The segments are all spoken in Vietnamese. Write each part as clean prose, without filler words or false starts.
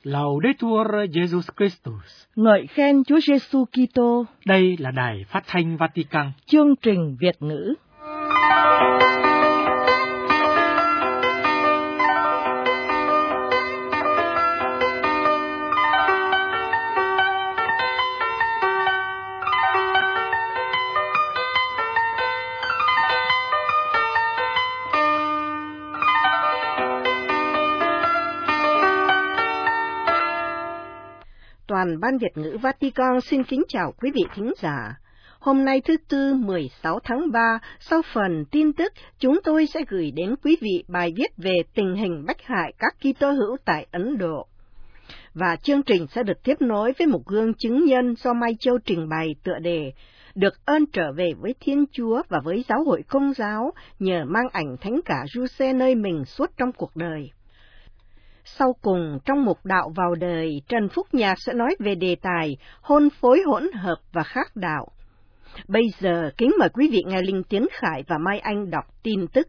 Laudetur Jesus Christus. Ngợi khen Chúa Giêsu Kitô. Đây là Đài Phát thanh Vatican. Chương trình Việt ngữ. Toàn ban Việt ngữ Vatican xin kính chào quý vị thính giả. Hôm nay thứ Tư 16 tháng 3, sau phần tin tức, chúng tôi sẽ gửi đến quý vị bài viết về tình hình bách hại các Kitô hữu tại Ấn Độ. Và chương trình sẽ được tiếp nối với một gương chứng nhân do Mai Châu trình bày tựa đề Được ơn trở về với Thiên Chúa và với giáo hội Công giáo nhờ mang ảnh Thánh cả Giuse nơi mình suốt trong cuộc đời. Sau cùng, trong mục đạo vào đời, Trần Phúc Nhạc sẽ nói về đề tài hôn phối hỗn hợp và khác đạo. Bây giờ, kính mời quý vị nghe Linh Tiến Khải và Mai Anh đọc tin tức.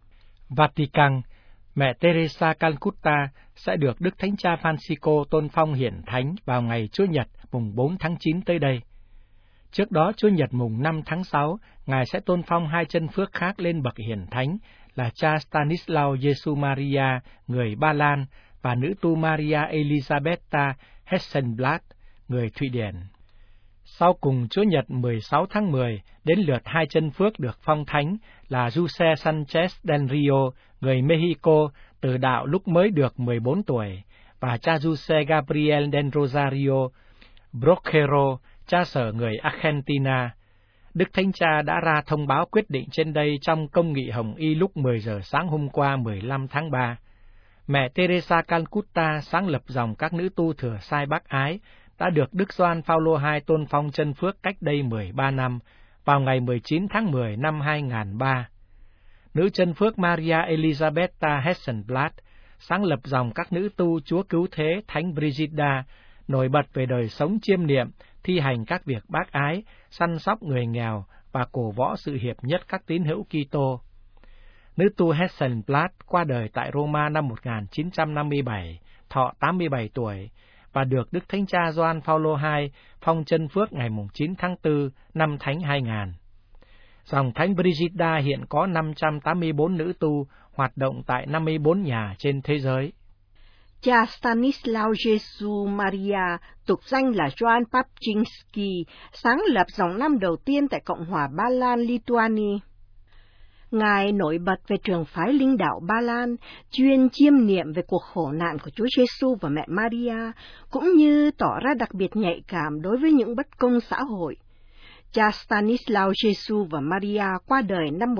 Vatican, mẹ Teresa Calcutta sẽ được Đức Thánh Cha Francisco tôn phong hiển thánh vào ngày Chúa Nhật mùng 4 tháng 9 tới đây. Trước đó, Chúa Nhật mùng 5 tháng 6, Ngài sẽ tôn phong hai chân phước khác lên bậc hiển thánh là cha Stanislao Jesu Maria, người Ba Lan, và nữ tu Maria Elisabetta Hessenblatt, người Thụy Điển. Sau cùng Chúa Nhật 16 tháng 10, đến lượt hai chân phước được phong thánh là Jose Sanchez del Rio, người Mexico, từ đạo lúc mới được 14 tuổi, và cha Jose Gabriel del Rosario Brochero, cha sở người Argentina. Đức Thánh Cha đã ra thông báo quyết định trên đây trong công nghị Hồng Y lúc 10 giờ sáng hôm qua 15 tháng 3. Mẹ Teresa Calcutta, sáng lập dòng các nữ tu thừa sai bác ái, đã được Đức Gioan Phaolô II tôn phong chân phước cách đây 13 năm, vào ngày 19 tháng 10 năm 2003. Nữ chân phước Maria Elisabetta Hessenblatt, sáng lập dòng các nữ tu Chúa Cứu Thế Thánh Brigida, nổi bật về đời sống chiêm niệm, thi hành các việc bác ái, săn sóc người nghèo và cổ võ sự hiệp nhất các tín hữu Kitô. Nữ tu Hessenblatt qua đời tại Roma năm 1957, thọ 87 tuổi, và được Đức Thánh Cha Gioan Phaolô II phong chân phước ngày 9 tháng 4 năm Thánh 2000. Dòng Thánh Brigida hiện có 584 nữ tu hoạt động tại 54 nhà trên thế giới. Cha Stanislao Jesu Maria, tục danh là Joan Papczynski, sáng lập dòng năm đầu tiên tại Cộng hòa Ba Lan Lithuania. Ngài nổi bật về trường phái linh đạo Ba Lan, chuyên chiêm niệm về cuộc khổ nạn của Chúa Giêsu và mẹ Maria, cũng như tỏ ra đặc biệt nhạy cảm đối với những bất công xã hội. Cha Stanislao Jesu và Maria qua đời năm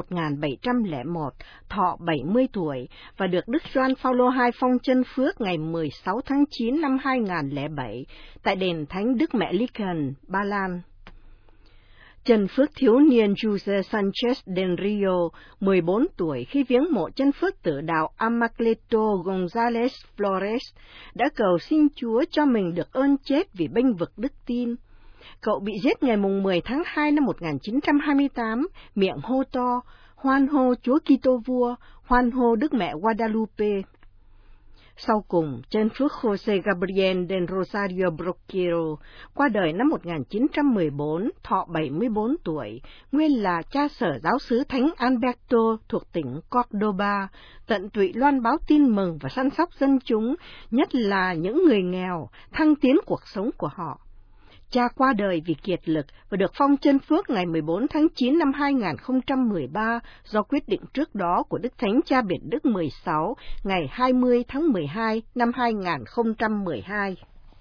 1701, thọ 70 tuổi, và được Đức Gioan Phaolô II phong chân phước ngày 16 tháng 9 năm 2007 tại đền Thánh Đức Mẹ Liken, Ba Lan. Chân phước thiếu niên Jose Sanchez del Rio, 14 tuổi, khi viếng mộ chân phước tử đạo Amacleto González Flores, đã cầu xin Chúa cho mình được ơn chết vì bênh vực đức tin. Cậu bị giết ngày 10 tháng 2 năm 1928, miệng hô to, hoan hô Chúa Kitô Vua, hoan hô Đức Mẹ Guadalupe. Sau cùng, chân phước Jose Gabriel del Rosario Brochero, qua đời năm 1914, thọ 74 tuổi, nguyên là cha sở giáo xứ Thánh Alberto thuộc tỉnh Cordoba, tận tụy loan báo tin mừng và săn sóc dân chúng, nhất là những người nghèo, thăng tiến cuộc sống của họ. Cha qua đời vì kiệt lực và được phong chân phước ngày 14 tháng 9 năm 2013 do quyết định trước đó của Đức Thánh Cha Biển Đức 16 ngày 20 tháng 12 năm 2012.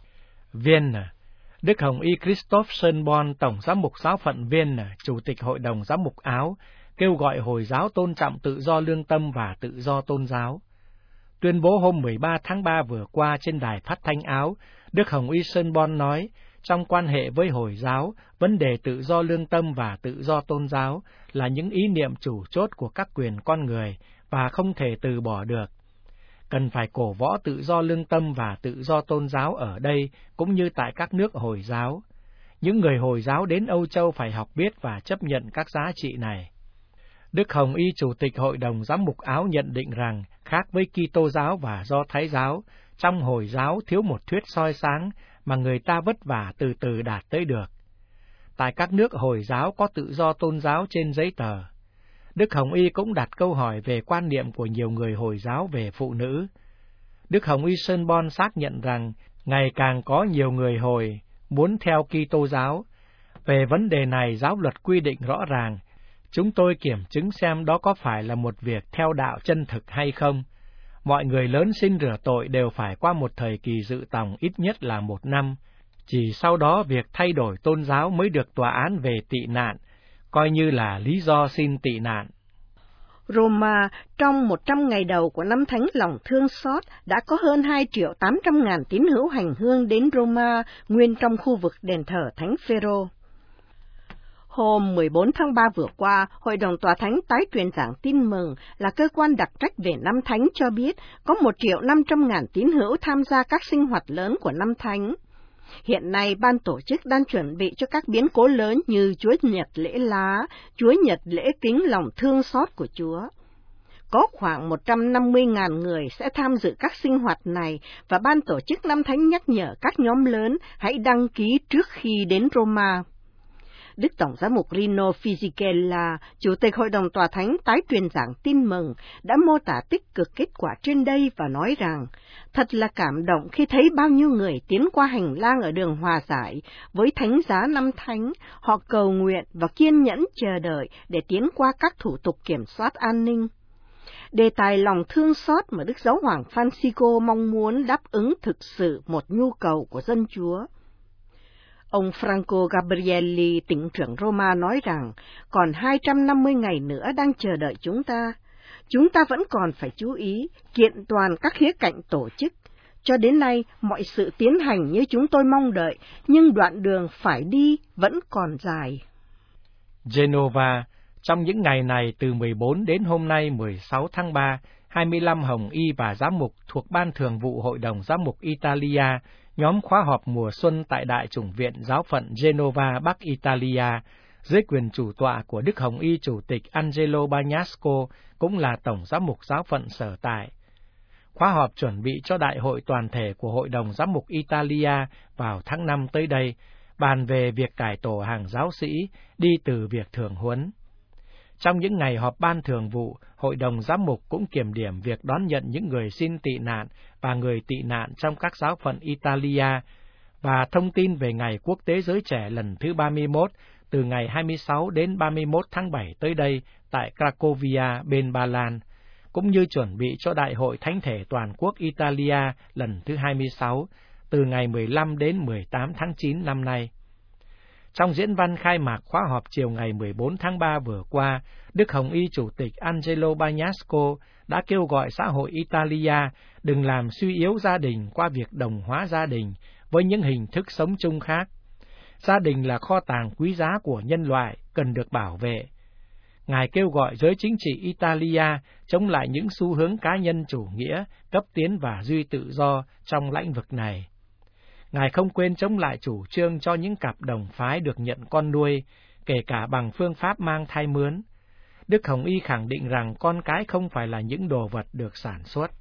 Vienna, Đức Hồng Y Christoph Schönborn, Tổng giám mục giáo phận Vienna, Chủ tịch Hội đồng Giám mục Áo, kêu gọi Hồi giáo tôn trọng tự do lương tâm và tự do tôn giáo. Tuyên bố hôm 13 tháng 3 vừa qua trên đài phát thanh Áo, Đức Hồng Y Schönborn nói, trong quan hệ với Hồi giáo, vấn đề tự do lương tâm và tự do tôn giáo là những ý niệm chủ chốt của các quyền con người và không thể từ bỏ được. Cần phải cổ võ tự do lương tâm và tự do tôn giáo ở đây cũng như tại các nước Hồi giáo. Những người Hồi giáo đến Âu Châu phải học biết và chấp nhận các giá trị này. Đức Hồng Y, Chủ tịch Hội đồng Giám mục Áo nhận định rằng, khác với Kitô giáo và Do Thái giáo, trong Hồi giáo thiếu một thuyết soi sáng mà người ta vất vả từ từ đạt tới được. Tại các nước Hồi giáo có tự do tôn giáo trên giấy tờ. Đức Hồng Y cũng đặt câu hỏi về quan niệm của nhiều người Hồi giáo về phụ nữ. Đức Hồng Y Sơn Bon xác nhận rằng ngày càng có nhiều người Hồi muốn theo Kitô giáo. Về vấn đề này, giáo luật quy định rõ ràng. Chúng tôi kiểm chứng xem đó có phải là một việc theo đạo chân thực hay không. Mọi người lớn xin rửa tội đều phải qua một thời kỳ dự tòng ít nhất là 1 năm. Chỉ sau đó việc thay đổi tôn giáo mới được tòa án về tị nạn, coi như là lý do xin tị nạn. Roma, trong 100 ngày đầu của năm Thánh Lòng Thương Xót, đã có hơn 2.800.000 tín hữu hành hương đến Roma, nguyên trong khu vực đền thờ Thánh Phêrô. Hôm 14 tháng 3 vừa qua, Hội đồng Tòa Thánh tái truyền giảng tin mừng là cơ quan đặc trách về năm Thánh cho biết có 1.500.000 tín hữu tham gia các sinh hoạt lớn của năm Thánh. Hiện nay, ban tổ chức đang chuẩn bị cho các biến cố lớn như Chúa Nhật lễ lá, Chúa Nhật lễ kính lòng thương xót của Chúa. Có khoảng 150.000 người sẽ tham dự các sinh hoạt này và ban tổ chức năm Thánh nhắc nhở các nhóm lớn hãy đăng ký trước khi đến Roma. Đức Tổng giám mục Rino Fisichella, Chủ tịch Hội đồng Tòa Thánh tái truyền giảng tin mừng, đã mô tả tích cực kết quả trên đây và nói rằng, thật là cảm động khi thấy bao nhiêu người tiến qua hành lang ở đường hòa giải với thánh giá năm Thánh, họ cầu nguyện và kiên nhẫn chờ đợi để tiến qua các thủ tục kiểm soát an ninh. Đề tài lòng thương xót mà Đức Giáo hoàng Francisco mong muốn đáp ứng thực sự một nhu cầu của dân Chúa. Ông Franco Gabrielli, tỉnh trưởng Roma, nói rằng còn 250 ngày nữa đang chờ đợi chúng ta. Chúng ta vẫn còn phải chú ý, kiện toàn các khía cạnh tổ chức. Cho đến nay, mọi sự tiến hành như chúng tôi mong đợi, nhưng đoạn đường phải đi vẫn còn dài. Genova, trong những ngày này từ 14 đến hôm nay 16 tháng 3, 25 hồng y và giám mục thuộc Ban Thường vụ Hội đồng Giám mục Italia, nhóm khóa họp mùa xuân tại Đại chủng viện Giáo phận Genova, Bắc Italia, dưới quyền chủ tọa của Đức Hồng Y Chủ tịch Angelo Bagnasco, cũng là Tổng Giám mục Giáo phận sở tại. Khóa họp chuẩn bị cho đại hội toàn thể của Hội đồng Giám mục Italia vào tháng 5 tới đây, bàn về việc cải tổ hàng giáo sĩ đi từ việc thường huấn. Trong những ngày họp ban thường vụ, Hội đồng Giám mục cũng kiểm điểm việc đón nhận những người xin tị nạn và người tị nạn trong các giáo phận Italia và thông tin về Ngày Quốc tế Giới Trẻ lần thứ 31 từ ngày 26 đến 31 tháng 7 tới đây tại Cracovia bên Ba Lan, cũng như chuẩn bị cho Đại hội Thánh thể Toàn quốc Italia lần thứ 26 từ ngày 15 đến 18 tháng 9 năm nay. Trong diễn văn khai mạc khóa họp chiều ngày 14 tháng 3 vừa qua, Đức Hồng Y Chủ tịch Angelo Bagnasco đã kêu gọi xã hội Italia đừng làm suy yếu gia đình qua việc đồng hóa gia đình với những hình thức sống chung khác. Gia đình là kho tàng quý giá của nhân loại, cần được bảo vệ. Ngài kêu gọi giới chính trị Italia chống lại những xu hướng cá nhân chủ nghĩa, cấp tiến và duy tự do trong lĩnh vực này. Ngài không quên chống lại chủ trương cho những cặp đồng phái được nhận con nuôi, kể cả bằng phương pháp mang thai mướn. Đức Hồng Y khẳng định rằng con cái không phải là những đồ vật được sản xuất.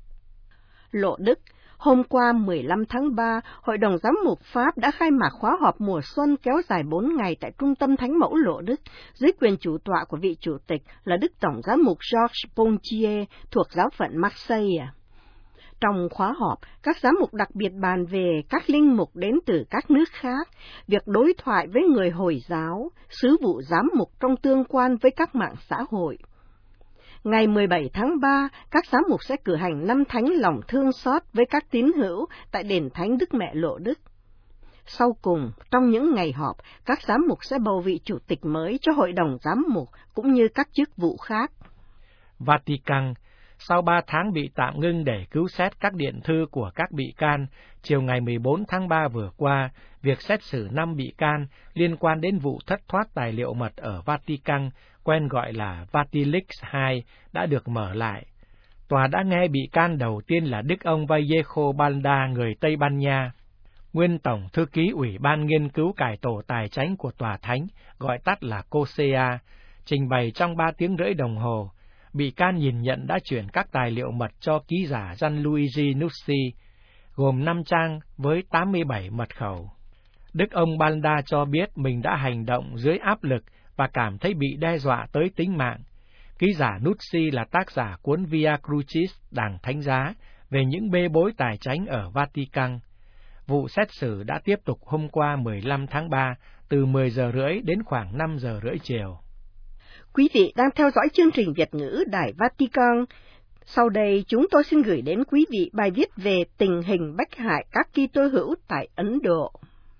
Lộ Đức, hôm qua 15 tháng 3, Hội đồng Giám mục Pháp đã khai mạc khóa họp mùa xuân kéo dài 4 ngày tại Trung tâm Thánh mẫu Lộ Đức, dưới quyền chủ tọa của vị chủ tịch là Đức Tổng Giám mục Georges Pontier thuộc giáo phận Marseille. Trong khóa họp, các giám mục đặc biệt bàn về các linh mục đến từ các nước khác, việc đối thoại với người Hồi giáo, sứ vụ giám mục trong tương quan với các mạng xã hội. Ngày 17 tháng 3, các giám mục sẽ cử hành năm Thánh lòng thương xót với các tín hữu tại đền Thánh Đức Mẹ Lộ Đức. Sau cùng, trong những ngày họp, các giám mục sẽ bầu vị chủ tịch mới cho Hội đồng Giám mục cũng như các chức vụ khác. Vatican, sau 3 tháng bị tạm ngưng để cứu xét các điện thư của các bị can, chiều ngày 14 tháng 3 vừa qua, việc xét xử 5 bị can liên quan đến vụ thất thoát tài liệu mật ở Vatican, quen gọi là Vatileaks 2, đã được mở lại. Tòa đã nghe bị can đầu tiên là Đức ông Vallejo Balda, người Tây Ban Nha, nguyên Tổng Thư ký Ủy ban Nghiên cứu Cải tổ Tài chánh của Tòa Thánh, gọi tắt là COSEA, trình bày trong 3 tiếng rưỡi đồng hồ. Bị can nhìn nhận đã chuyển các tài liệu mật cho ký giả Gianluigi Nucci, gồm 5 trang với 87 mật khẩu. Đức ông Banda cho biết mình đã hành động dưới áp lực và cảm thấy bị đe dọa tới tính mạng. Ký giả Nuzzi là tác giả cuốn Via Crucis Đàng Thánh Giá về những bê bối tài chánh ở Vatican. Vụ xét xử đã tiếp tục hôm qua 15 tháng 3 từ 10 giờ rưỡi đến khoảng 5 giờ rưỡi chiều. Quý vị đang theo dõi chương trình Việt ngữ Đài Vatican. Sau đây chúng tôi xin gửi đến quý vị bài viết về tình hình bách hại các Kitô hữu tại Ấn Độ.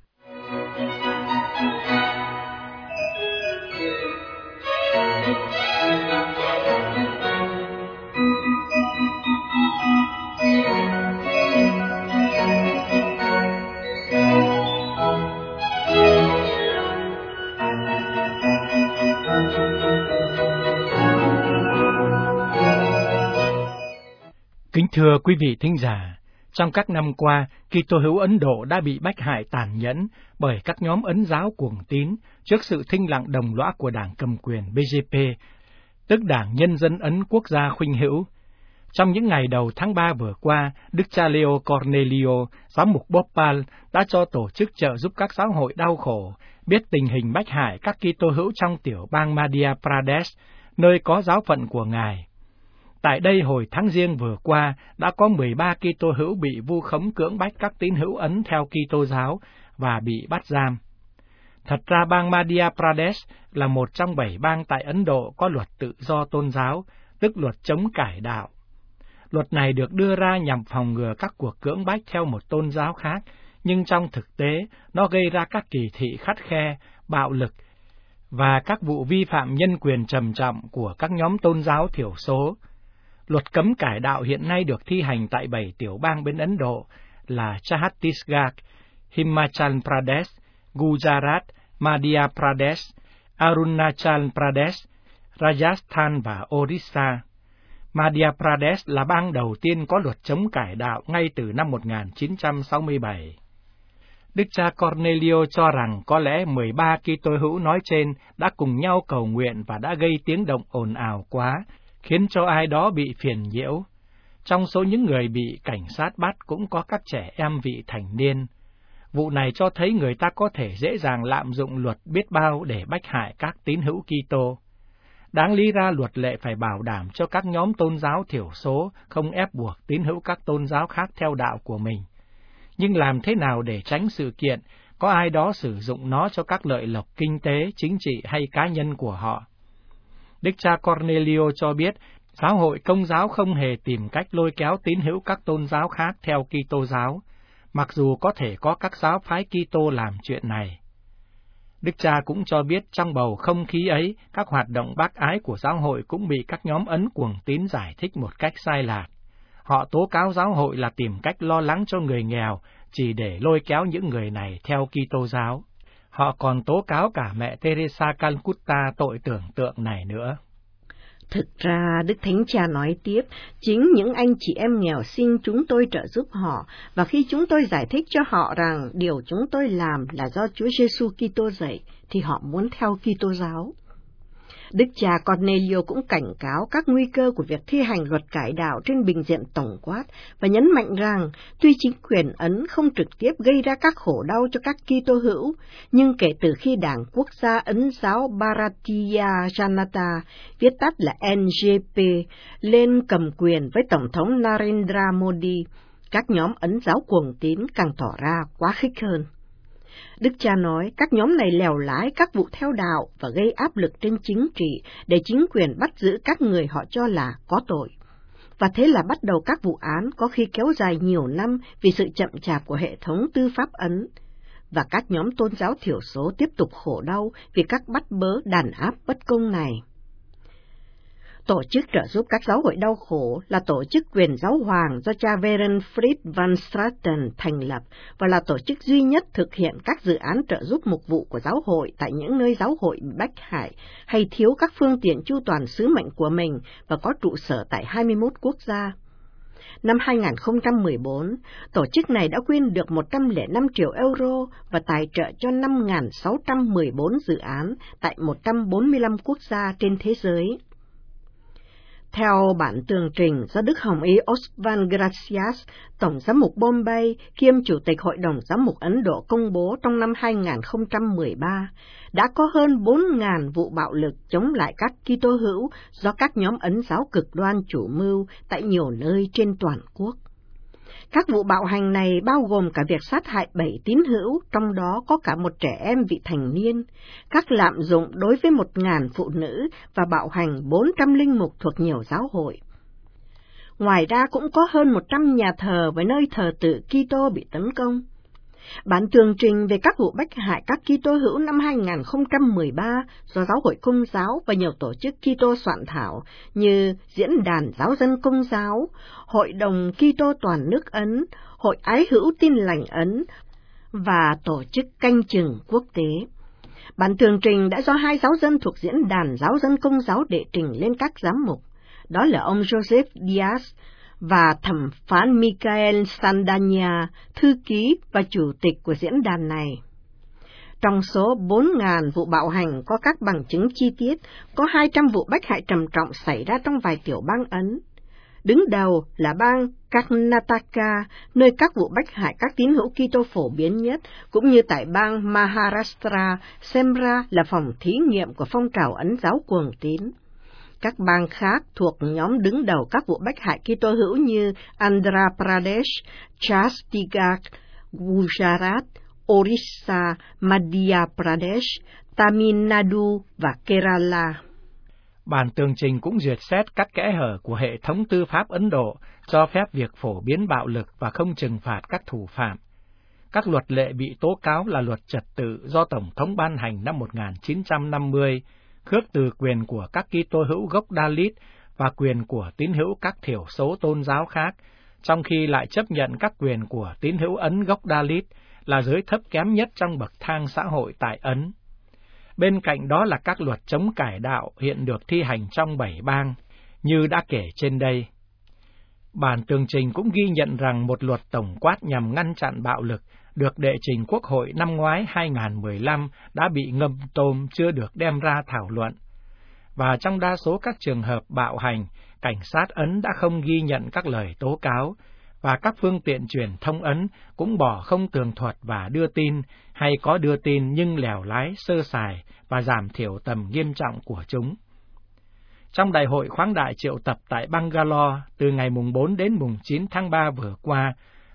Kính thưa quý vị thính giả, trong các năm qua, Kitô hữu Ấn Độ đã bị bách hại tàn nhẫn bởi các nhóm Ấn giáo cuồng tín trước sự thinh lặng đồng lõa của đảng cầm quyền BJP, tức Đảng Nhân dân Ấn Quốc gia Khuynh hữu. Trong những ngày đầu tháng 3 vừa qua, Đức cha Leo Cornelio, giám mục Bhopal, đã cho tổ chức trợ giúp các giáo hội đau khổ biết tình hình bách hại các Kitô hữu trong tiểu bang Madhya Pradesh, nơi có giáo phận của Ngài. Tại đây hồi tháng Giêng vừa qua, đã có 13 Kitô hữu bị vu khống cưỡng bách các tín hữu Ấn theo Kitô giáo và bị bắt giam. Thật ra bang Madhya Pradesh là một trong 7 bang tại Ấn Độ có luật tự do tôn giáo, tức luật chống cải đạo. Luật này được đưa ra nhằm phòng ngừa các cuộc cưỡng bách theo một tôn giáo khác, nhưng trong thực tế, nó gây ra các kỳ thị khắt khe, bạo lực và các vụ vi phạm nhân quyền trầm trọng của các nhóm tôn giáo thiểu số. Luật cấm cải đạo hiện nay được thi hành tại 7 tiểu bang bên Ấn Độ là Chhattisgarh, Himachal Pradesh, Gujarat, Madhya Pradesh, Arunachal Pradesh, Rajasthan và Orissa. Madhya Pradesh là bang đầu tiên có luật chống cải đạo ngay từ năm 1967. Đức cha Cornelio cho rằng có lẽ 13 Kitô hữu nói trên đã cùng nhau cầu nguyện và đã gây tiếng động ồn ào quá, khiến cho ai đó bị phiền nhiễu. Trong số những người bị cảnh sát bắt cũng có các trẻ em vị thành niên. Vụ này cho thấy người ta có thể dễ dàng lạm dụng luật biết bao để bách hại các tín hữu Kitô. Đáng lý ra luật lệ phải bảo đảm cho các nhóm tôn giáo thiểu số không ép buộc tín hữu các tôn giáo khác theo đạo của mình. Nhưng làm thế nào để tránh sự kiện có ai đó sử dụng nó cho các lợi lộc kinh tế, chính trị hay cá nhân của họ? Đức cha Cornelio cho biết, giáo hội Công giáo không hề tìm cách lôi kéo tín hữu các tôn giáo khác theo Kitô giáo, mặc dù có thể có các giáo phái Kitô làm chuyện này. Đức cha cũng cho biết trong bầu không khí ấy, các hoạt động bác ái của giáo hội cũng bị các nhóm Ấn cuồng tín giải thích một cách sai lạc. Họ tố cáo giáo hội là tìm cách lo lắng cho người nghèo, chỉ để lôi kéo những người này theo Kitô giáo. Họ còn tố cáo cả mẹ Teresa Calcutta tội tưởng tượng này nữa. Thực ra, Đức Thánh Cha nói tiếp, chính những anh chị em nghèo xin chúng tôi trợ giúp họ, và khi chúng tôi giải thích cho họ rằng điều chúng tôi làm là do Chúa Giêsu Kitô dạy, thì họ muốn theo Kitô giáo. Đức cha Cornelio cũng cảnh cáo các nguy cơ của việc thi hành luật cải đạo trên bình diện tổng quát và nhấn mạnh rằng tuy chính quyền Ấn không trực tiếp gây ra các khổ đau cho các Kitô hữu, nhưng kể từ khi Đảng Quốc gia Ấn giáo Bharatiya Janata, viết tắt là NJP, lên cầm quyền với Tổng thống Narendra Modi, các nhóm Ấn giáo cuồng tín càng tỏ ra quá khích hơn. Đức cha nói các nhóm này lèo lái các vụ theo đạo và gây áp lực trên chính trị để chính quyền bắt giữ các người họ cho là có tội. Và thế là bắt đầu các vụ án có khi kéo dài nhiều năm vì sự chậm chạp của hệ thống tư pháp Ấn. Và các nhóm tôn giáo thiểu số tiếp tục khổ đau vì các bắt bớ đàn áp bất công này. Tổ chức trợ giúp các giáo hội đau khổ là tổ chức quyền giáo hoàng do cha Werenfried van Straten thành lập và là tổ chức duy nhất thực hiện các dự án trợ giúp mục vụ của giáo hội tại những nơi giáo hội bị bách hại hay thiếu các phương tiện chu toàn sứ mệnh của mình và có trụ sở tại 21 quốc gia. Năm 2014, tổ chức này đã quyên được 105 triệu euro và tài trợ cho 5.614 dự án tại 145 quốc gia trên thế giới. Theo bản tường trình do Đức Hồng Y Oswald Gracias, Tổng giám mục Bombay kiêm Chủ tịch Hội đồng Giám mục Ấn Độ công bố trong năm 2013, đã có hơn 4.000 vụ bạo lực chống lại các Kitô hữu do các nhóm Ấn giáo cực đoan chủ mưu tại nhiều nơi trên toàn quốc. Các vụ bạo hành này bao gồm cả việc sát hại 7 tín hữu, trong đó có cả một trẻ em vị thành niên, các lạm dụng đối với 1.000 phụ nữ và bạo hành 400 linh mục thuộc nhiều giáo hội. Ngoài ra cũng có hơn 100 nhà thờ với nơi thờ tự Kitô bị tấn công. Bản tường trình về các vụ bách hại các Kitô hữu năm 2013 do Giáo hội Công giáo và nhiều tổ chức Kitô soạn thảo như Diễn đàn Giáo dân Công giáo, Hội đồng Kitô toàn nước Ấn, Hội Ái hữu Tin lành Ấn và Tổ chức Canh chừng Quốc tế. Bản tường trình đã do 2 giáo dân thuộc Diễn đàn Giáo dân Công giáo đệ trình lên các giám mục, đó là ông Joseph Diaz và thẩm phán Michael Sandania, thư ký và chủ tịch của diễn đàn này. Trong số 4.000 vụ bạo hành có các bằng chứng chi tiết, có 200 vụ bách hại trầm trọng xảy ra trong vài tiểu bang Ấn. Đứng đầu là bang Karnataka, nơi các vụ bách hại các tín hữu Kitô phổ biến nhất, cũng như tại bang Maharashtra, xem ra là phòng thí nghiệm của phong trào Ấn giáo cuồng tín. Các bang khác thuộc nhóm đứng đầu các vụ bách hại Kitô hữu như Andhra Pradesh, Chhattisgarh, Gujarat, Orissa, Madhya Pradesh, Tamil Nadu và Kerala. Bản tường trình cũng duyệt xét các kẽ hở của hệ thống tư pháp Ấn Độ, cho phép việc phổ biến bạo lực và không trừng phạt các thủ phạm. Các luật lệ bị tố cáo là luật trật tự do Tổng thống ban hành năm 1950, khước từ quyền của các Kitô hữu gốc Dalit và quyền của tín hữu các thiểu số tôn giáo khác, trong khi lại chấp nhận các quyền của tín hữu Ấn gốc Dalit là giới thấp kém nhất trong bậc thang xã hội tại Ấn. Bên cạnh đó là các luật chống cải đạo hiện được thi hành trong 7 bang, như đã kể trên đây. Bản tường trình cũng ghi nhận rằng một luật tổng quát nhằm ngăn chặn bạo lực được đệ trình Quốc hội năm ngoái 2015 đã bị ngâm tôm chưa được đem ra thảo luận. Và trong đa số các trường hợp bạo hành, cảnh sát Ấn đã không ghi nhận các lời tố cáo, và các phương tiện truyền thông Ấn cũng bỏ không tường thuật và đưa tin, hay có đưa tin nhưng lèo lái, sơ sài và giảm thiểu tầm nghiêm trọng của chúng. Trong đại hội khoáng đại triệu tập tại Bangalore từ ngày mùng 4 đến mùng 9 tháng 3 vừa qua,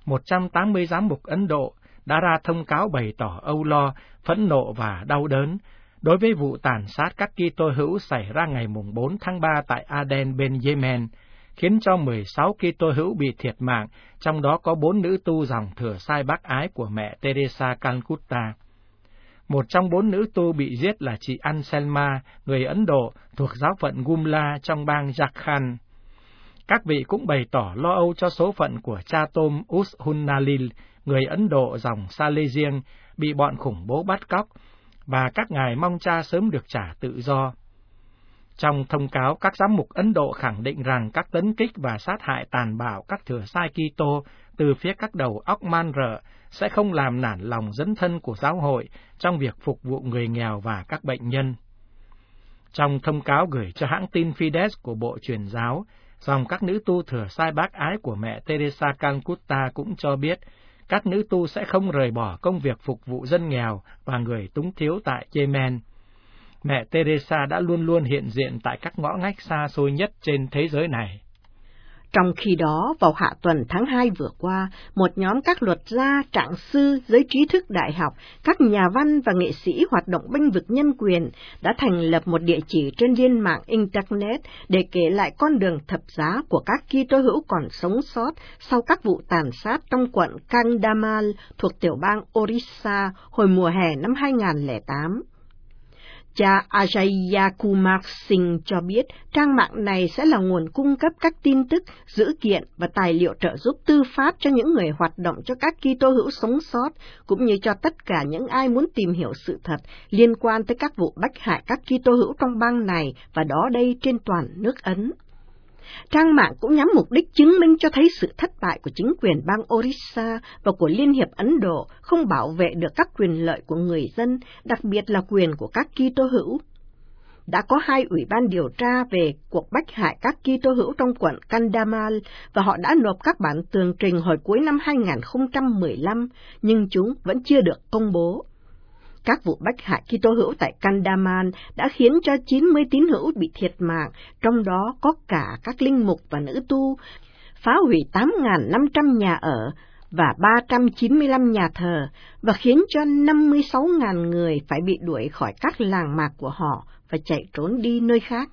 180 giám mục Ấn Độ đã ra thông cáo bày tỏ âu lo, phẫn nộ và đau đớn đối với vụ tàn sát các Kitô hữu xảy ra ngày mùng 4 tháng 3 tại Aden bên Yemen, khiến cho 16 Kitô hữu bị thiệt mạng, trong đó có 4 nữ tu dòng thừa sai bác ái của mẹ Teresa Calcutta. Một trong 4 nữ tu bị giết là chị Anselma, người Ấn Độ, thuộc giáo phận Gumla trong bang Jharkhand. Các vị cũng bày tỏ lo âu cho số phận của cha Tom Ushunalil, người Ấn Độ dòng Salesian, bị bọn khủng bố bắt cóc, và các ngài mong cha sớm được trả tự do. Trong thông cáo, các giám mục Ấn Độ khẳng định rằng các tấn kích và sát hại tàn bạo các thừa sai Kitô từ phía các đầu óc man rợ sẽ không làm nản lòng dấn thân của giáo hội trong việc phục vụ người nghèo và các bệnh nhân. Trong thông cáo gửi cho hãng tin Fides của Bộ Truyền giáo, dòng các nữ tu thừa sai bác ái của mẹ Teresa Calcutta cũng cho biết các nữ tu sẽ không rời bỏ công việc phục vụ dân nghèo và người túng thiếu tại Yemen. Mẹ Teresa đã luôn luôn hiện diện tại các ngõ ngách xa xôi nhất trên thế giới này. Trong khi đó, vào hạ tuần tháng 2 vừa qua, một nhóm các luật gia, trạng sư, giới trí thức đại học, các nhà văn và nghệ sĩ hoạt động bênh vực nhân quyền đã thành lập một địa chỉ trên liên mạng Internet để kể lại con đường thập giá của các Kitô hữu còn sống sót sau các vụ tàn sát trong quận Kandhamal thuộc tiểu bang Orissa hồi mùa hè năm 2008. Cha Ajaya Kumar Singh cho biết trang mạng này sẽ là nguồn cung cấp các tin tức, dữ kiện và tài liệu trợ giúp tư pháp cho những người hoạt động cho các Kitô hữu sống sót, cũng như cho tất cả những ai muốn tìm hiểu sự thật liên quan tới các vụ bách hại các Kitô hữu trong bang này và đó đây trên toàn nước Ấn. Trang mạng cũng nhắm mục đích chứng minh cho thấy sự thất bại của chính quyền bang Orissa và của Liên hiệp Ấn Độ không bảo vệ được các quyền lợi của người dân, đặc biệt là quyền của các Kitô hữu. đã có 2 ủy ban điều tra về cuộc bách hại các Kitô hữu trong quận Kandahar và họ đã nộp các bản tường trình hồi cuối năm 2015, nhưng chúng vẫn chưa được công bố. Các vụ bách hại Kitô hữu tại Kandahar đã khiến cho 90 tín hữu bị thiệt mạng, trong đó có cả các linh mục và nữ tu, phá hủy 8.500 nhà ở và 395 nhà thờ, và khiến cho 56.000 người phải bị đuổi khỏi các làng mạc của họ và chạy trốn đi nơi khác.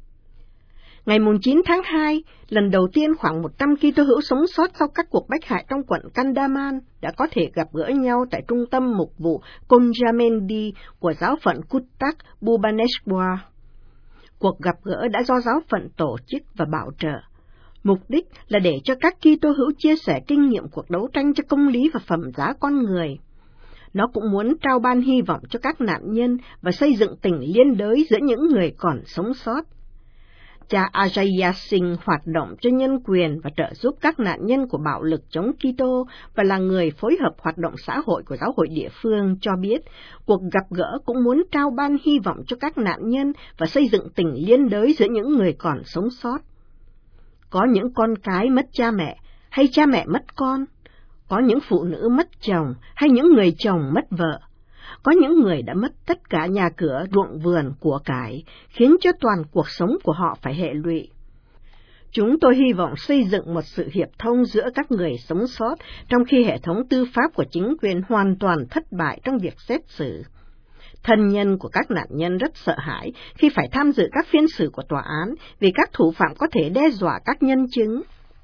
Ngày 9 tháng 2, lần đầu tiên khoảng 100 Kitô hữu sống sót sau các cuộc bách hại trong quận Kandahar đã có thể gặp gỡ nhau tại trung tâm mục vụ Konjamendi của giáo phận Kutak Bhubaneswar. Cuộc gặp gỡ đã do giáo phận tổ chức và bảo trợ. Mục đích là để cho các Kitô hữu chia sẻ kinh nghiệm cuộc đấu tranh cho công lý và phẩm giá con người. Nó cũng muốn trao ban hy vọng cho các nạn nhân và xây dựng tình liên đới giữa những người còn sống sót. Cha Ajaya Singh hoạt động cho nhân quyền và trợ giúp các nạn nhân của bạo lực chống Kitô và là người phối hợp hoạt động xã hội của giáo hội địa phương cho biết, cuộc gặp gỡ cũng muốn trao ban hy vọng cho các nạn nhân và xây dựng tình liên đới giữa những người còn sống sót. Có những con cái mất cha mẹ hay cha mẹ mất con, có những phụ nữ mất chồng hay những người chồng mất vợ. Có những người đã mất tất cả nhà cửa, ruộng vườn, của cải, khiến cho toàn cuộc sống của họ phải hệ lụy. Chúng tôi hy vọng xây dựng một sự hiệp thông giữa các người sống sót trong khi hệ thống tư pháp của chính quyền hoàn toàn thất bại trong việc xét xử. Thân nhân của các nạn nhân rất sợ hãi khi phải tham dự các phiên xử của tòa án vì các thủ phạm có thể đe dọa các nhân chứng.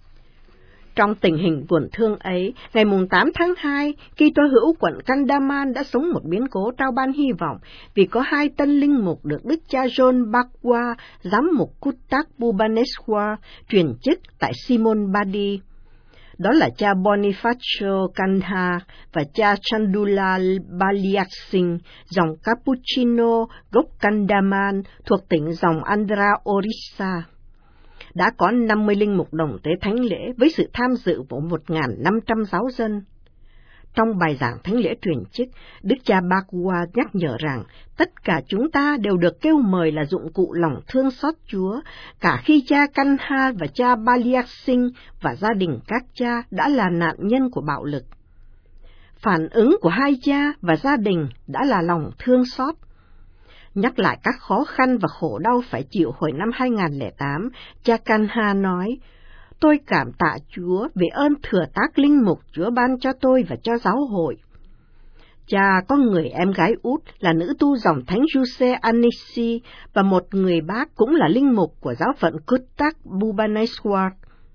Trong tình hình buồn thương ấy, ngày 8 tháng 2, Kitô hữu quận Kandahar đã sống một biến cố trao ban hy vọng vì có 2 tân linh mục được Đức cha John Bakwa, giám mục Kutak Bhubaneswar, truyền chức tại Simon Badi. Đó là cha Bonifacio Kandha và cha Chandulal Baliak Singh, dòng Cappuccino gốc Kandahar thuộc tỉnh dòng Andhra Orissa. Đã có 50 linh mục đồng tế thánh lễ với sự tham dự của 1.500 giáo dân. Trong bài giảng thánh lễ truyền chức, Đức cha Bakwa nhắc nhở rằng tất cả chúng ta đều được kêu mời là dụng cụ lòng thương xót Chúa, cả khi cha Kanha và cha Baliak Singh và gia đình các cha đã là nạn nhân của bạo lực. Phản ứng của 2 cha và gia đình đã là lòng thương xót. Nhắc lại các khó khăn và khổ đau phải chịu hồi năm 2008, cha Kanha nói, tôi cảm tạ Chúa về ơn thừa tác linh mục Chúa ban cho tôi và cho giáo hội. Cha có người em gái út là nữ tu dòng thánh Giuse Anisi và một người bác cũng là linh mục của giáo phận Kutak Bhubaneswar.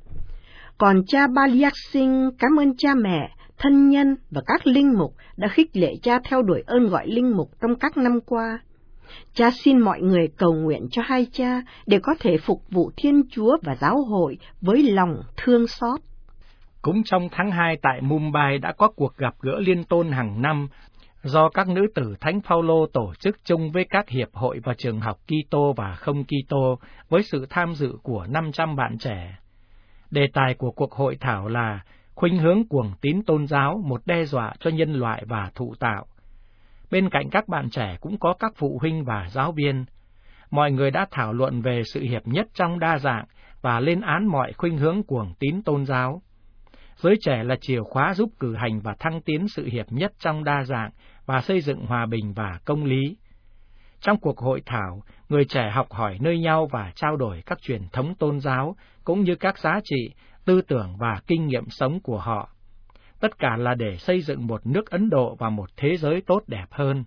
Còn cha Baliak Singh cảm ơn cha mẹ, thân nhân và các linh mục đã khích lệ cha theo đuổi ơn gọi linh mục trong các năm qua. Cha xin mọi người cầu nguyện cho 2 cha để có thể phục vụ Thiên Chúa và giáo hội với lòng thương xót. Cũng trong tháng 2 tại Mumbai đã có cuộc gặp gỡ liên tôn hàng năm do các nữ tử Thánh Phaolô tổ chức chung với các hiệp hội và trường học Kitô và không Kitô với sự tham dự của 500 bạn trẻ. Đề tài của cuộc hội thảo là khuynh hướng cuồng tín tôn giáo, một đe dọa cho nhân loại và thụ tạo. Bên cạnh các bạn trẻ cũng có các phụ huynh và giáo viên. Mọi người đã thảo luận về sự hiệp nhất trong đa dạng và lên án mọi khuynh hướng cuồng tín tôn giáo. Giới trẻ là chìa khóa giúp cử hành và thăng tiến sự hiệp nhất trong đa dạng và xây dựng hòa bình và công lý. Trong cuộc hội thảo, người trẻ học hỏi nơi nhau và trao đổi các truyền thống tôn giáo cũng như các giá trị, tư tưởng và kinh nghiệm sống của họ. Tất cả là để xây dựng một nước Ấn Độ và một thế giới tốt đẹp hơn.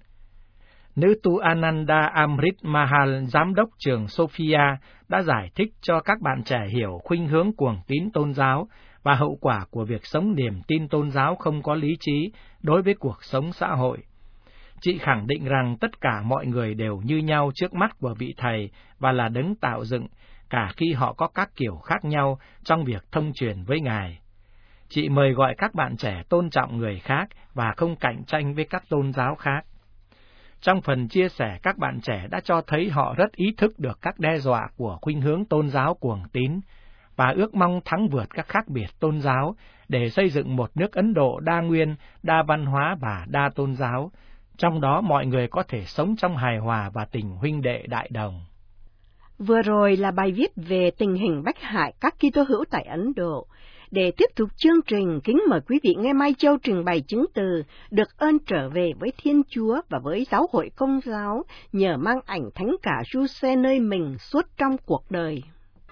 Nữ tu Ananda Amrit Mahal, giám đốc trường Sophia, đã giải thích cho các bạn trẻ hiểu khuynh hướng cuồng tín tôn giáo và hậu quả của việc sống niềm tin tôn giáo không có lý trí đối với cuộc sống xã hội. Chị khẳng định rằng tất cả mọi người đều như nhau trước mắt của vị thầy và là đấng tạo dựng, cả khi họ có các kiểu khác nhau trong việc thông truyền với Ngài. Chị mời gọi các bạn trẻ tôn trọng người khác và không cạnh tranh với các tôn giáo khác. Trong phần chia sẻ, các bạn trẻ đã cho thấy họ rất ý thức được các đe dọa của khuynh hướng tôn giáo cuồng tín và ước mong thắng vượt các khác biệt tôn giáo để xây dựng một nước Ấn Độ đa nguyên, đa văn hóa và đa tôn giáo, trong đó mọi người có thể sống trong hài hòa và tình huynh đệ đại đồng. Vừa rồi là bài viết về tình hình bách hại các Kitô hữu tại Ấn Độ. Để tiếp tục chương trình, kính mời quý vị nghe Mai Châu trình bày chứng từ được ơn trở về với Thiên Chúa và với giáo hội Công giáo nhờ mang ảnh Thánh Cả Giuse nơi mình suốt trong cuộc đời.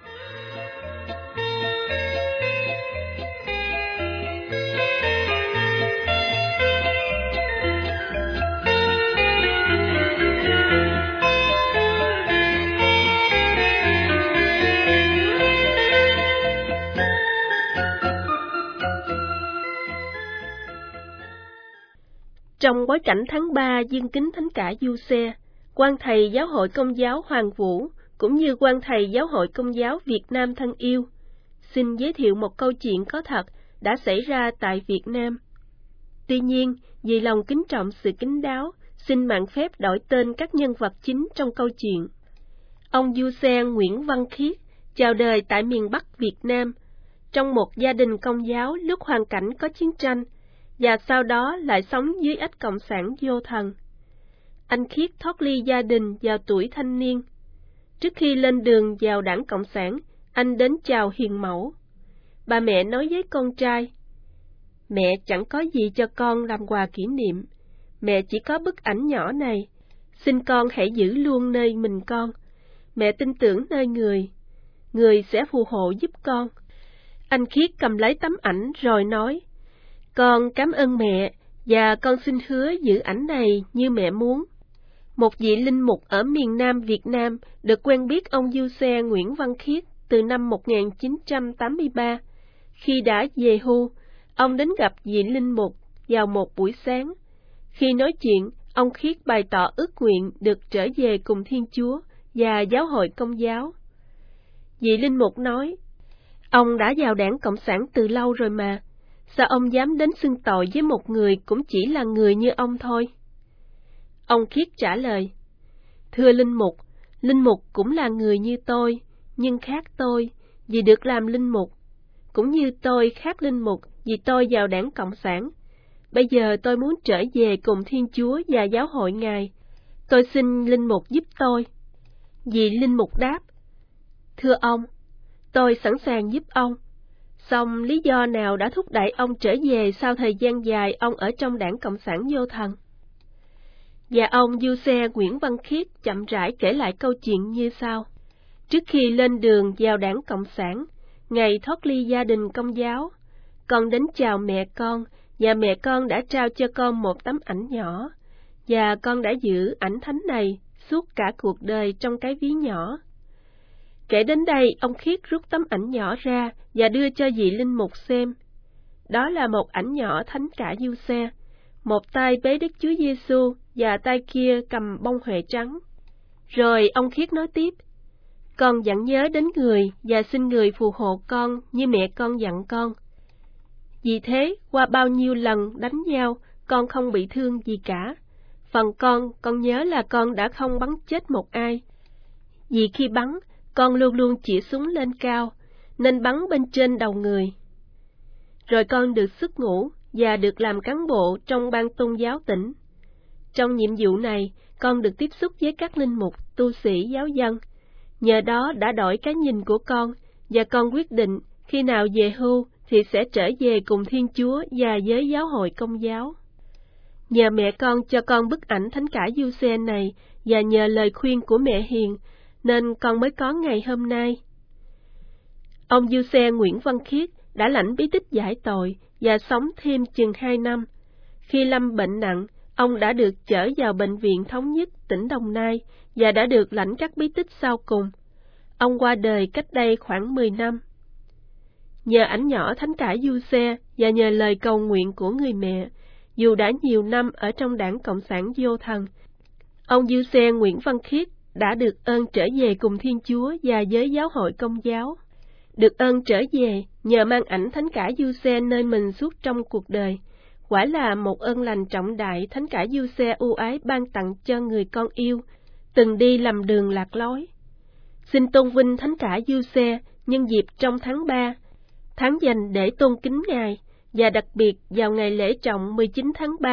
Trong bối cảnh tháng 3 dương kính Thánh Cả Giuse, quan thầy Giáo hội Công giáo Hoàng Vũ cũng như quan thầy Giáo hội Công giáo Việt Nam thân yêu, xin giới thiệu một câu chuyện có thật đã xảy ra tại Việt Nam. Tuy nhiên, vì lòng kính trọng sự kín đáo, xin mạn phép đổi tên các nhân vật chính trong câu chuyện. Ông Giuse Nguyễn Văn Khiết chào đời tại miền Bắc Việt Nam, trong một gia đình Công giáo lúc hoàn cảnh có chiến tranh, và sau đó lại sống dưới ách cộng sản vô thần. Anh Khiết thoát ly gia đình vào tuổi thanh niên. Trước khi lên đường vào Đảng Cộng sản, anh đến chào hiền mẫu. Bà mẹ nói với con trai: "Mẹ chẳng có gì cho con làm quà kỷ niệm, mẹ chỉ có bức ảnh nhỏ này, xin con hãy giữ luôn nơi mình con. Mẹ tin tưởng nơi người sẽ phù hộ giúp con." Anh Khiết cầm lấy tấm ảnh rồi nói: "Con cảm ơn mẹ, và con xin hứa giữ ảnh này như mẹ muốn." Một vị linh mục ở miền Nam Việt Nam được quen biết ông Giuse Nguyễn Văn Khiết từ năm 1983. Khi đã về hưu, ông đến gặp vị linh mục vào một buổi sáng. Khi nói chuyện, ông Khiết bày tỏ ước nguyện được trở về cùng Thiên Chúa và giáo hội Công giáo. Vị linh mục nói: "Ông đã vào Đảng Cộng sản từ lâu rồi mà, sao ông dám đến xưng tội với một người cũng chỉ là người như ông thôi?" Ông Khiết trả lời: "Thưa linh mục cũng là người như tôi, nhưng khác tôi vì được làm linh mục, cũng như tôi khác linh mục vì tôi vào Đảng Cộng sản. Bây giờ tôi muốn trở về cùng Thiên Chúa và giáo hội Ngài. Tôi xin linh mục giúp tôi." Vị linh mục đáp: "Thưa ông, tôi sẵn sàng giúp ông. Song lý do nào đã thúc đẩy ông trở về sau thời gian dài ông ở trong Đảng Cộng sản vô thần?" Và ông Giuse Nguyễn Văn Khiết chậm rãi kể lại câu chuyện như sau. Trước khi lên đường vào Đảng Cộng sản, ngày thoát ly gia đình Công giáo, con đến chào mẹ con, và mẹ con đã trao cho con một tấm ảnh nhỏ, và con đã giữ ảnh thánh này suốt cả cuộc đời trong cái ví nhỏ. Kể đến đây, ông Khiết rút tấm ảnh nhỏ ra và đưa cho vị linh mục xem. Đó là một ảnh nhỏ Thánh Cả Giuse, một tay bế Đức Chúa Giêsu và tay kia cầm bông huệ trắng. Rồi ông Khiết nói tiếp: "Con vẫn nhớ đến người và xin người phù hộ con như mẹ con dặn con. Vì thế, qua bao nhiêu lần đánh nhau, con không bị thương gì cả. Phần con nhớ là con đã không bắn chết một ai. Vì khi bắn, con luôn luôn chĩa súng lên cao, nên bắn bên trên đầu người. Rồi con được xuất ngũ và được làm cán bộ trong ban tôn giáo tỉnh. Trong nhiệm vụ này, con được tiếp xúc với các linh mục, tu sĩ, giáo dân. Nhờ đó đã đổi cái nhìn của con, và con quyết định khi nào về hưu thì sẽ trở về cùng Thiên Chúa và với giáo hội Công giáo. Nhờ mẹ con cho con bức ảnh Thánh Cả Giuse này và nhờ lời khuyên của mẹ hiền, nên con mới có ngày hôm nay." Ông Giuse Nguyễn Văn Khiết đã lãnh bí tích giải tội và sống thêm chừng 2 năm. Khi lâm bệnh nặng, ông đã được chở vào Bệnh viện Thống nhất, tỉnh Đồng Nai và đã được lãnh các bí tích sau cùng. Ông qua đời cách đây khoảng 10 năm. Nhờ ảnh nhỏ Thánh Cả Giuse và nhờ lời cầu nguyện của người mẹ, dù đã nhiều năm ở trong Đảng Cộng sản vô thần, ông Giuse Nguyễn Văn Khiết đã được ơn trở về cùng Thiên Chúa và với giáo hội Công giáo. Được ơn trở về nhờ mang ảnh Thánh Cả Giuse nơi mình suốt trong cuộc đời, quả là một ơn lành trọng đại Thánh Cả Giuse ưu ái ban tặng cho người con yêu, từng đi lầm đường lạc lối. Xin tôn vinh Thánh Cả Giuse nhân dịp trong tháng 3, tháng dành để tôn kính Ngài, và đặc biệt vào ngày lễ trọng 19 tháng 3,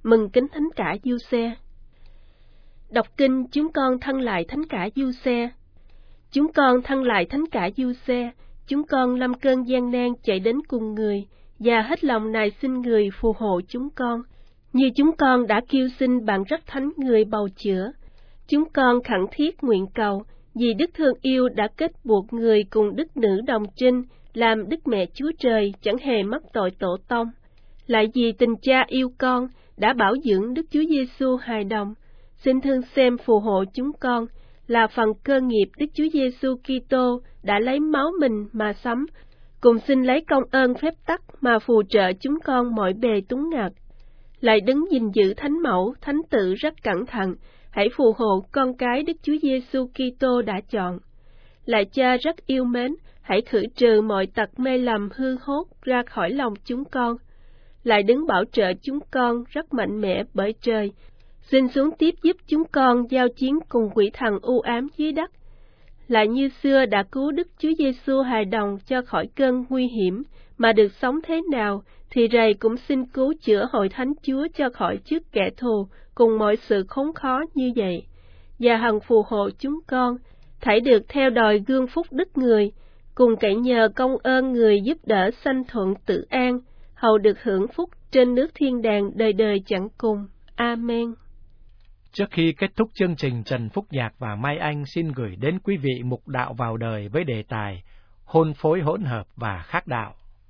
Mừng kính Thánh cả Giuse. Đọc kinh chúng con thân lại Thánh cả Giuse. Chúng con thân lại Thánh cả Giuse, chúng con lâm cơn gian nan chạy đến cùng người, và hết lòng nài xin người phù hộ chúng con. Như chúng con đã kêu xin bạn rất thánh người bầu chữa, chúng con khẩn thiết nguyện cầu, vì Đức thương yêu đã kết buộc người cùng Đức Nữ Đồng Trinh, làm Đức Mẹ Chúa Trời chẳng hề mắc tội tổ tông. Lại vì tình cha yêu con đã bảo dưỡng Đức Chúa Giêsu hài đồng, xin thương xem phù hộ chúng con, là phần cơ nghiệp Đức Chúa Giêsu Kitô đã lấy máu mình mà sắm, cùng xin lấy công ơn phép tắc mà phù trợ chúng con mọi bề túng ngặt. Lại đứng gìn giữ Thánh Mẫu, Thánh Tự rất cẩn thận, hãy phù hộ con cái Đức Chúa Giêsu Kitô đã chọn. Lại Cha rất yêu mến, hãy khử trừ mọi tật mê lầm hư hốt ra khỏi lòng chúng con. Lại đứng bảo trợ chúng con rất mạnh mẽ bởi trời, xin xuống tiếp giúp chúng con giao chiến cùng quỷ thần u ám dưới đất. Lại như xưa đã cứu Đức Chúa Giêsu hài đồng cho khỏi cơn nguy hiểm, mà được sống thế nào, thì rày cũng xin cứu chữa hội Thánh Chúa cho khỏi trước kẻ thù, cùng mọi sự khốn khó như vậy. Và hằng phù hộ chúng con, thảy được theo đòi gương phúc đức người, cùng cậy nhờ công ơn người giúp đỡ sanh thuận tự an, hầu được hưởng phúc trên nước thiên đàng đời đời chẳng cùng. Amen. Trước khi kết thúc chương trình, Trần Phúc Nhạc và Mai Anh xin gửi đến quý vị mục đạo vào đời với đề tài hôn phối hỗn hợp và khác đạo.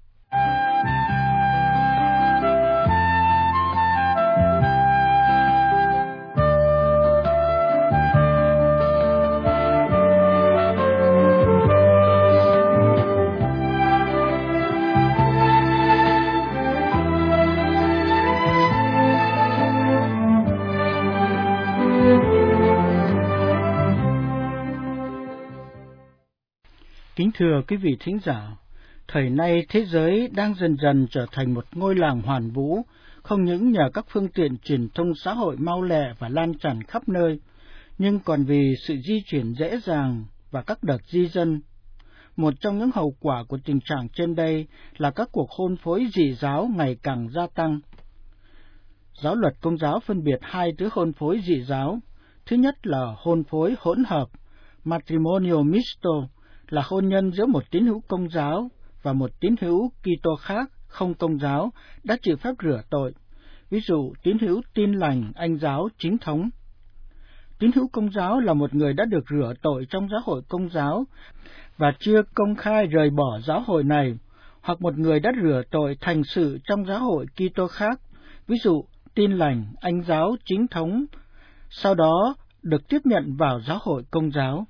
Kính thưa quý vị thính giả, thời nay thế giới đang dần dần trở thành một ngôi làng hoàn vũ, không những nhờ các phương tiện truyền thông xã hội mau lẹ và lan tràn khắp nơi, nhưng còn vì sự di chuyển dễ dàng và các đợt di dân. Một trong những hậu quả của tình trạng trên đây là các cuộc hôn phối dị giáo ngày càng gia tăng. Giáo luật Công giáo phân biệt hai thứ hôn phối dị giáo. Thứ nhất là hôn phối hỗn hợp, matrimonio misto, là hôn nhân giữa một tín hữu Công giáo và một tín hữu Kitô khác không Công giáo đã chịu phép rửa tội, ví dụ tín hữu Tin Lành Anh giáo chính thống. Tín hữu Công giáo là một người đã được rửa tội trong giáo hội Công giáo và chưa công khai rời bỏ giáo hội này, hoặc một người đã rửa tội thành sự trong giáo hội Kitô khác, ví dụ Tin Lành Anh giáo chính thống, sau đó được tiếp nhận vào giáo hội Công giáo.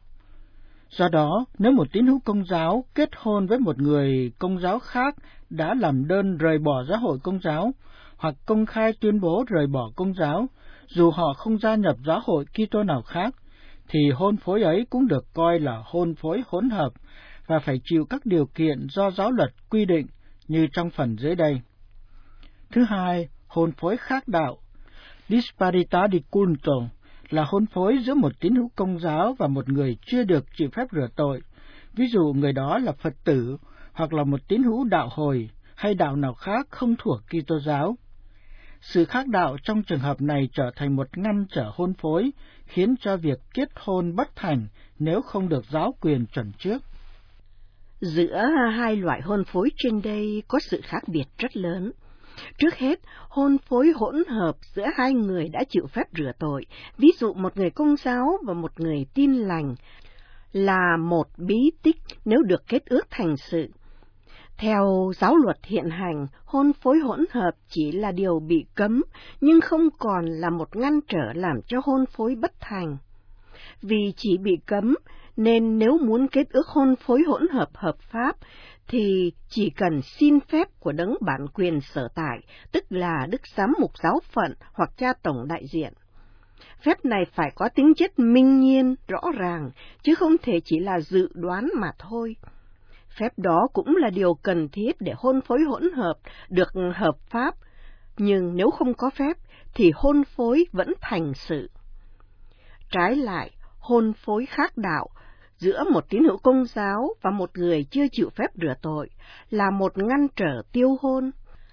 Do đó, nếu một tín hữu Công giáo kết hôn với một người Công giáo khác đã làm đơn rời bỏ giáo hội Công giáo, hoặc công khai tuyên bố rời bỏ Công giáo, dù họ không gia nhập giáo hội Kitô nào khác, thì hôn phối ấy cũng được coi là hôn phối hỗn hợp và phải chịu các điều kiện do giáo luật quy định như trong phần dưới đây. Thứ hai, hôn phối khác đạo, disparità di culto, là hôn phối giữa một tín hữu Công giáo và một người chưa được chịu phép rửa tội, ví dụ người đó là Phật tử hoặc là một tín hữu đạo Hồi hay đạo nào khác không thuộc Kitô giáo. Sự khác đạo trong trường hợp này trở thành một ngăn trở hôn phối, khiến cho việc kết hôn bất thành nếu không được giáo quyền chuẩn trước. Giữa hai loại hôn phối trên đây có sự khác biệt rất lớn. Trước hết, hôn phối hỗn hợp giữa hai người đã chịu phép rửa tội, ví dụ một người Công giáo và một người Tin Lành, là một bí tích nếu được kết ước thành sự. Theo giáo luật hiện hành, hôn phối hỗn hợp chỉ là điều bị cấm, nhưng không còn là một ngăn trở làm cho hôn phối bất thành. Vì chỉ bị cấm, nên nếu muốn kết ước hôn phối hỗn hợp hợp pháp, thì chỉ cần xin phép của đấng bản quyền sở tại, tức là Đức Giám mục giáo phận hoặc cha tổng đại diện. Phép này phải có tính chất minh nhiên, rõ ràng, chứ không thể chỉ là dự đoán mà thôi. Phép đó cũng là điều cần thiết để hôn phối hỗn hợp được hợp pháp, nhưng nếu không có phép, thì hôn phối vẫn thành sự. Trái lại, hôn phối khác đạo giữa một tín hữu Công giáo và một người chưa chịu phép rửa tội là một ngăn trở tiêu hôn.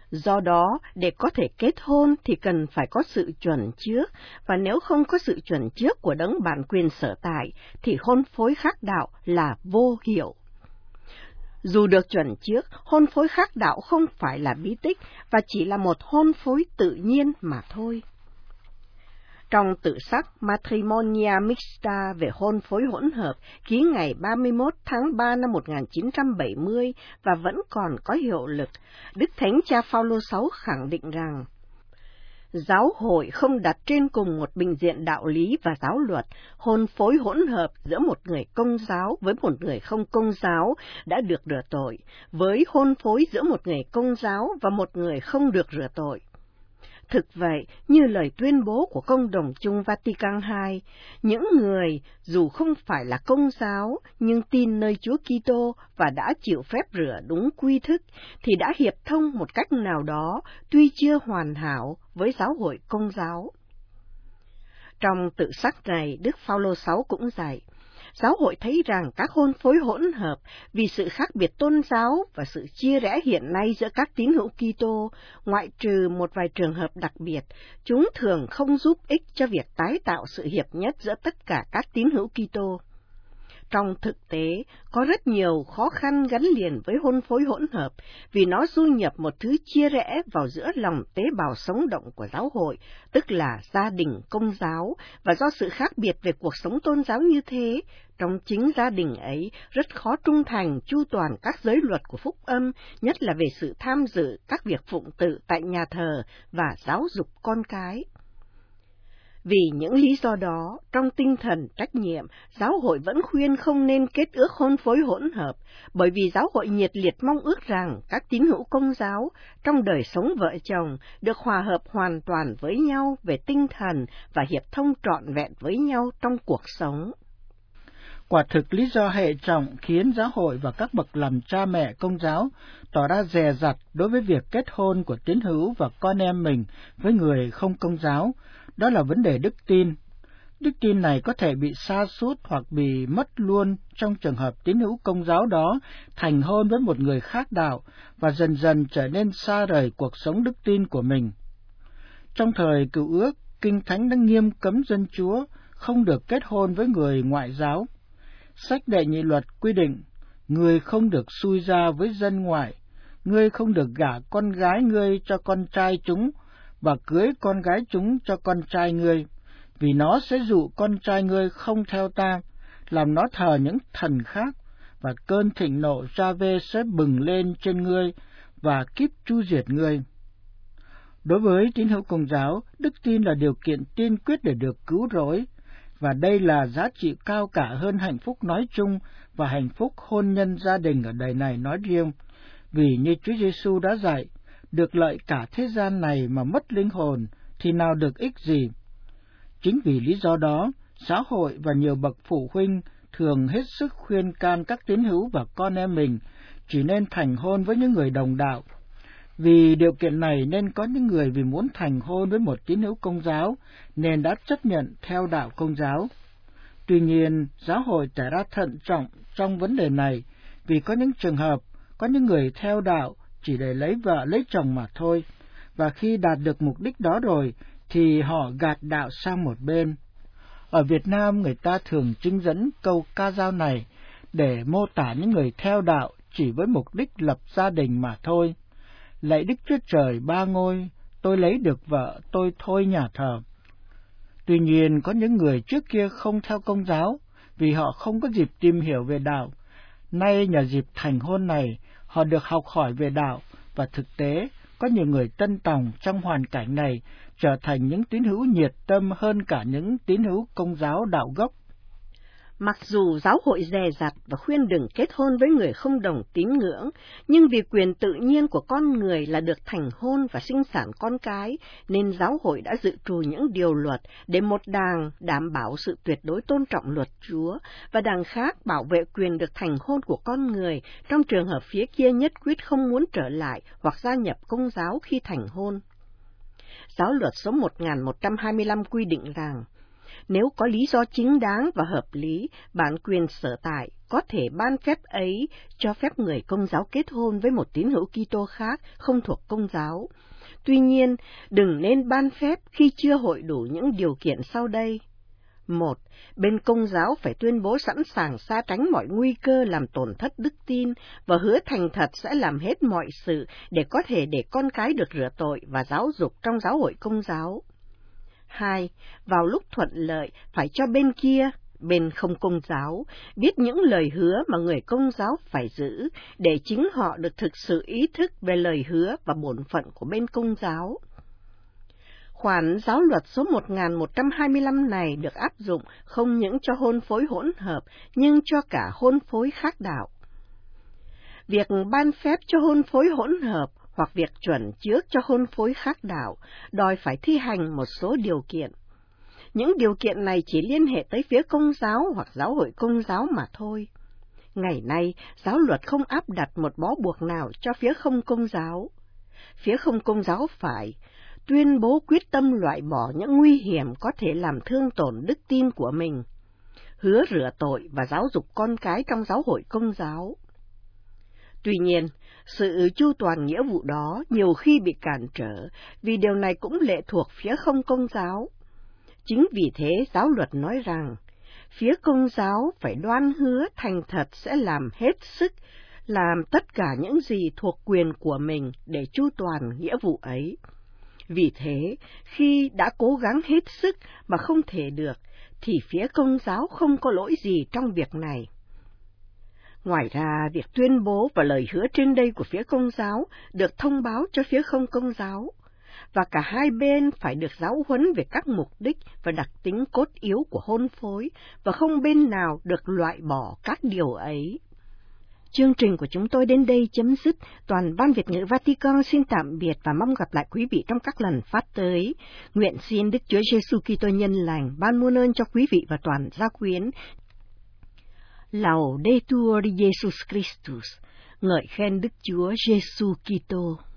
Do đó, để có thể kết hôn thì cần phải có sự chuẩn trước, và nếu không có sự chuẩn trước của đấng bản quyền sở tại, thì hôn phối khác đạo là vô hiệu. Dù được chuẩn trước, hôn phối khác đạo không phải là bí tích, và chỉ là một hôn phối tự nhiên mà thôi. Trong tự sắc Matrimonia Mixta về hôn phối hỗn hợp ký ngày 31 tháng 3 năm 1970 và vẫn còn có hiệu lực, Đức Thánh Cha Phaolô VI khẳng định rằng giáo hội không đặt trên cùng một bình diện đạo lý và giáo luật. Hôn phối hỗn hợp giữa một người Công giáo với một người không Công giáo đã được rửa tội, với hôn phối giữa một người Công giáo và một người không được rửa tội. Thực vậy, như lời tuyên bố của Công đồng chung Vatican II, những người dù không phải là Công giáo nhưng tin nơi Chúa Kitô và đã chịu phép rửa đúng quy thức thì đã hiệp thông một cách nào đó, tuy chưa hoàn hảo, với giáo hội Công giáo. Trong tự sắc này, Đức Phaolô VI cũng dạy, giáo hội thấy rằng các hôn phối hỗn hợp vì sự khác biệt tôn giáo và sự chia rẽ hiện nay giữa các tín hữu Kitô, ngoại trừ một vài trường hợp đặc biệt, chúng thường không giúp ích cho việc tái tạo sự hiệp nhất giữa tất cả các tín hữu Kitô. Trong thực tế, có rất nhiều khó khăn gắn liền với hôn phối hỗn hợp vì nó du nhập một thứ chia rẽ vào giữa lòng tế bào sống động của giáo hội, tức là gia đình Công giáo, và do sự khác biệt về cuộc sống tôn giáo như thế, trong chính gia đình ấy rất khó trung thành chu toàn các giới luật của phúc âm, nhất là về sự tham dự các việc phụng tự tại nhà thờ và giáo dục con cái. Vì những lý do đó, trong tinh thần trách nhiệm, giáo hội vẫn khuyên không nên kết ước hôn phối hỗn hợp, bởi vì giáo hội nhiệt liệt mong ước rằng các tín hữu Công giáo trong đời sống vợ chồng được hòa hợp hoàn toàn với nhau về tinh thần và hiệp thông trọn vẹn với nhau trong cuộc sống. Quả thực lý do hệ trọng khiến giáo hội và các bậc làm cha mẹ Công giáo tỏ ra dè dặt đối với việc kết hôn của tín hữu và con em mình với người không Công giáo, đó là vấn đề đức tin. Đức tin này có thể bị sa sút hoặc bị mất luôn trong trường hợp tín hữu Công giáo đó thành hôn với một người khác đạo và dần dần trở nên xa rời cuộc sống đức tin của mình. Trong thời Cựu Ước, Kinh Thánh đã nghiêm cấm dân Chúa không được kết hôn với người ngoại giáo. Sách Đệ Nhị Luật quy định, người không được xui ra với dân ngoại, ngươi không được gả con gái ngươi cho con trai chúng, và cưới con gái chúng cho con trai ngươi, vì nó sẽ dụ con trai ngươi không theo ta, làm nó thờ những thần khác, và cơn thịnh nộ Giave sẽ bừng lên trên ngươi, và kiếp tru diệt ngươi. Đối với tín hữu Công giáo, đức tin là điều kiện tiên quyết để được cứu rỗi, và đây là giá trị cao cả hơn hạnh phúc nói chung và hạnh phúc hôn nhân gia đình ở đời này nói riêng, vì như Chúa Giêsu đã dạy, được lợi cả thế gian này mà mất linh hồn thì nào được ích gì. Chính vì lý do đó, giáo hội và nhiều bậc phụ huynh thường hết sức khuyên can các tín hữu và con em mình chỉ nên thành hôn với những người đồng đạo. Vì điều kiện này nên có những người vì muốn thành hôn với một tín hữu Công giáo nên đã chấp nhận theo đạo Công giáo. Tuy nhiên, giáo hội tỏ ra thận trọng trong vấn đề này vì có những trường hợp có những người theo đạo chỉ để lấy vợ lấy chồng mà thôi, và khi đạt được mục đích đó rồi thì họ gạt đạo sang một bên. Ở Việt Nam, người ta thường trưng dẫn câu ca dao này để mô tả những người theo đạo chỉ với mục đích lập gia đình mà thôi. Lạy Đức Chúa Trời ba ngôi, tôi lấy được vợ, tôi thôi nhà thờ. Tuy nhiên, có những người trước kia không theo Công giáo vì họ không có dịp tìm hiểu về đạo. Nay nhờ dịp thành hôn này, họ được học hỏi về đạo, và thực tế, có nhiều người tân tòng trong hoàn cảnh này trở thành những tín hữu nhiệt tâm hơn cả những tín hữu Công giáo đạo gốc. Mặc dù giáo hội dè dặt và khuyên đừng kết hôn với người không đồng tín ngưỡng, nhưng vì quyền tự nhiên của con người là được thành hôn và sinh sản con cái, nên giáo hội đã dự trù những điều luật để một đảng đảm bảo sự tuyệt đối tôn trọng luật Chúa, và đảng khác bảo vệ quyền được thành hôn của con người trong trường hợp phía kia nhất quyết không muốn trở lại hoặc gia nhập Công giáo khi thành hôn. Giáo luật số 1125 quy định rằng, Nếu có lý do chính đáng và hợp lý, bản quyền sở tại có thể ban phép ấy cho phép người Công giáo kết hôn với một tín hữu Kitô khác không thuộc Công giáo. Tuy nhiên, đừng nên ban phép khi chưa hội đủ những điều kiện sau đây. 1. Bên Công giáo phải tuyên bố sẵn sàng xa tránh mọi nguy cơ làm tổn thất đức tin và hứa thành thật sẽ làm hết mọi sự để có thể để con cái được rửa tội và giáo dục trong giáo hội Công giáo. 2. Vào lúc thuận lợi, phải cho bên kia, bên không Công giáo, biết những lời hứa mà người Công giáo phải giữ, để chính họ được thực sự ý thức về lời hứa và bổn phận của bên Công giáo. Khoản giáo luật số 1125 này được áp dụng không những cho hôn phối hỗn hợp, nhưng cho cả hôn phối khác đạo. Việc ban phép cho hôn phối hỗn hợp hoặc việc chuẩn trước cho hôn phối khác đạo đòi phải thi hành một số điều kiện. Những điều kiện này chỉ liên hệ tới phía Công giáo hoặc giáo hội Công giáo mà thôi. Ngày nay, giáo luật không áp đặt một bó buộc nào cho phía không Công giáo. Phía không Công giáo phải tuyên bố quyết tâm loại bỏ những nguy hiểm có thể làm thương tổn đức tin của mình, hứa rửa tội và giáo dục con cái trong giáo hội Công giáo. Tuy nhiên, sự chu toàn nghĩa vụ đó nhiều khi bị cản trở, vì điều này cũng lệ thuộc phía không Công giáo. Chính vì thế, giáo luật nói rằng, phía Công giáo phải đoan hứa thành thật sẽ làm hết sức, làm tất cả những gì thuộc quyền của mình để chu toàn nghĩa vụ ấy. Vì thế, khi đã cố gắng hết sức mà không thể được, thì phía Công giáo không có lỗi gì trong việc này. Ngoài ra, việc tuyên bố và lời hứa trên đây của phía Công giáo được thông báo cho phía không Công giáo, và cả hai bên phải được giáo huấn về các mục đích và đặc tính cốt yếu của hôn phối, và không bên nào được loại bỏ các điều ấy. Chương trình của chúng tôi đến đây chấm dứt. Toàn ban Việt ngữ Vatican xin tạm biệt và mong gặp lại quý vị trong các lần phát tới. Nguyện xin Đức Chúa Giêsu Kitô nhân lành ban muôn ơn cho quý vị và toàn gia quyến. Laudetur Jesus Christus, ngợi khen Đức Chúa Giêsu Kitô.